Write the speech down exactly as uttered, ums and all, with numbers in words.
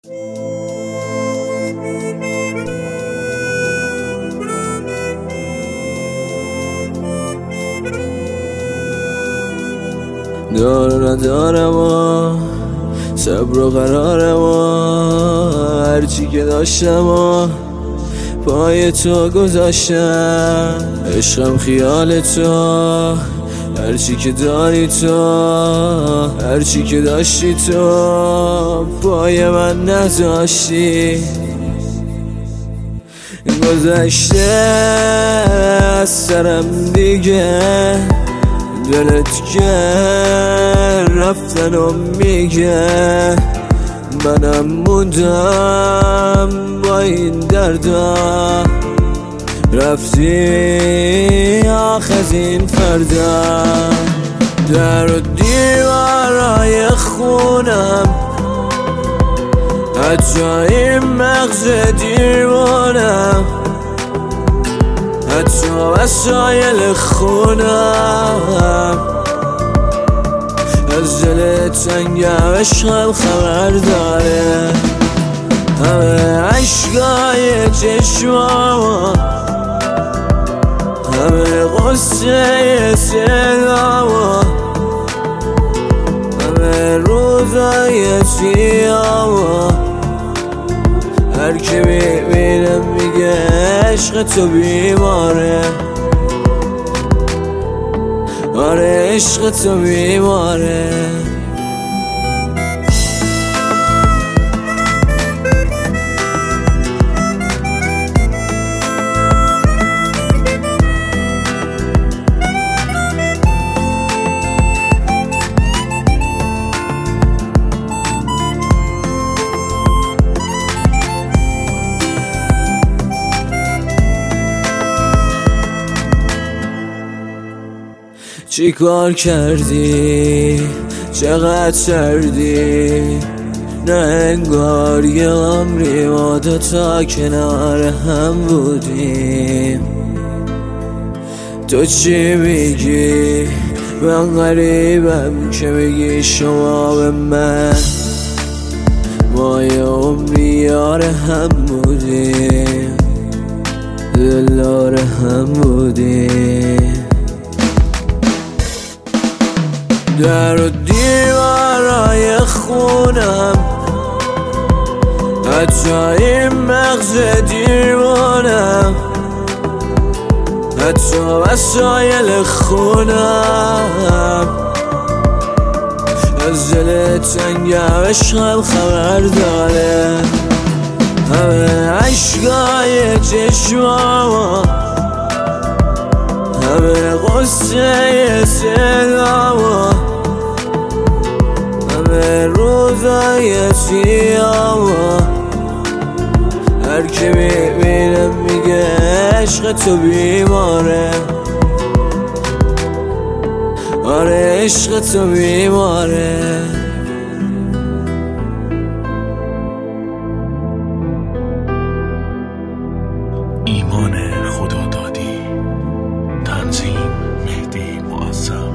دار ندارم و صبر و قرارم و هرچی که داشتم و پای تو گذاشتم. عشقم خیال تو، هرچی که داری تو، هرچی که داشتی تو پای من نذاشتی. گذشته از سرم دیگه، دلت که رفتن و میگه منم موندم با این دردا. رفتی آخ از این فردا، در و دیوارای خونم، حتی این مغز دیوانم، حتی وسایل خونم. از دل تنگم عشقم خبر داره، همه عشقای چشمام، همه قصه صدام، همه روزای سیام. هر که میبینم میگه عشق تو بیماره، آره عشق تو بیماره. چی کار کردی؟ چقدر سردی؟ نه انگار یه عمری ما دوتا کنار هم بودیم. تو چی میگی؟ من غریبم که میگی شما به من، ما یه عمری یار هم بودیم، دلدار هم بودیم. در و دیوارای خونم، حتی این مغز دیوانم، حتی وسایل خونم. از دل تنگم عشقم خبر داره، همه عشقای چشمام، همه قصه صدام، همه روزای سیام. هر که میبینم میگه عشق تو بیماره، آره عشق تو بیماره. ایمان خدا دادی، تنظیم مهدی معظم.